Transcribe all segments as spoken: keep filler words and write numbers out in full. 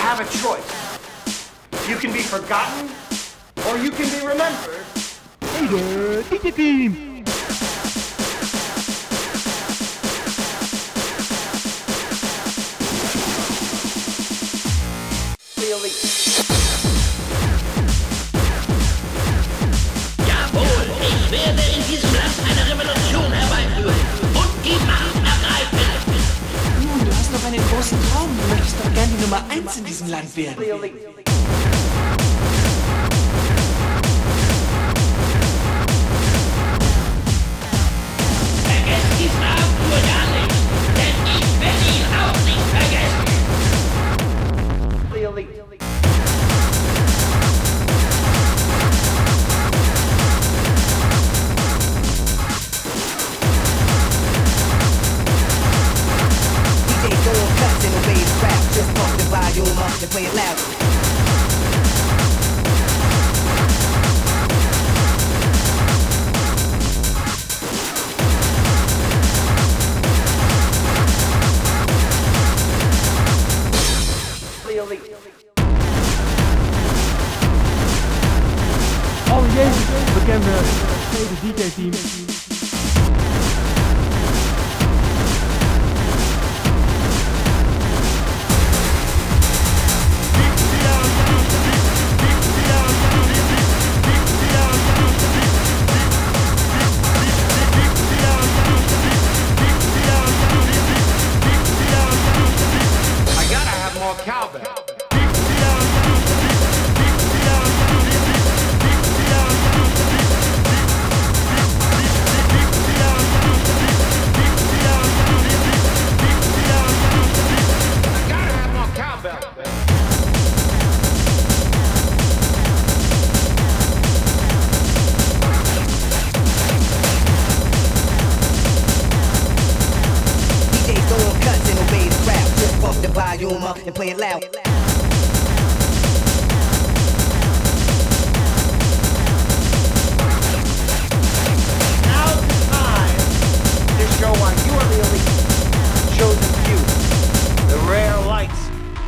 have a choice. You can be forgotten, or you can be remembered. Hey there, D J Team! Really? Jawohl, ich werde in diesem Land eine Revolution herbeiführen und die Macht ergreifen. Nun, du hast doch einen großen Traum. Du möchtest doch gern die Nummer eins in diesem Land werden. Really? Vergesst diesen Abend nur ja nicht, denn ich werde ihn auch nicht vergessen. Really? D J throwing cuts and obey the rap. Just pump the volume up and play it loud. Really? Alle Jezus bekende tweede D J Team. I gotta have more cowbell. I gotta have more cowbell. D J throwing cuts and obey the rap. Just pump the volume up and play it loud. Now's the time to show why you are the elite. Chosen few. The rare lights.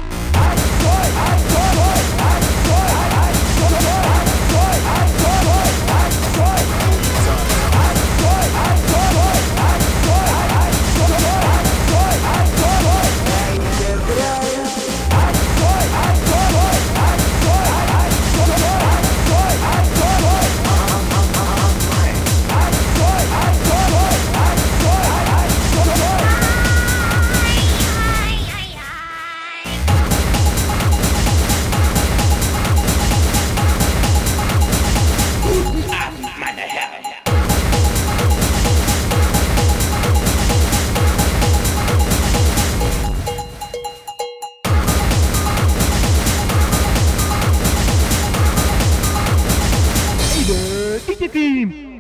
Guten Abend, meine Herren. Hey there, D J Team!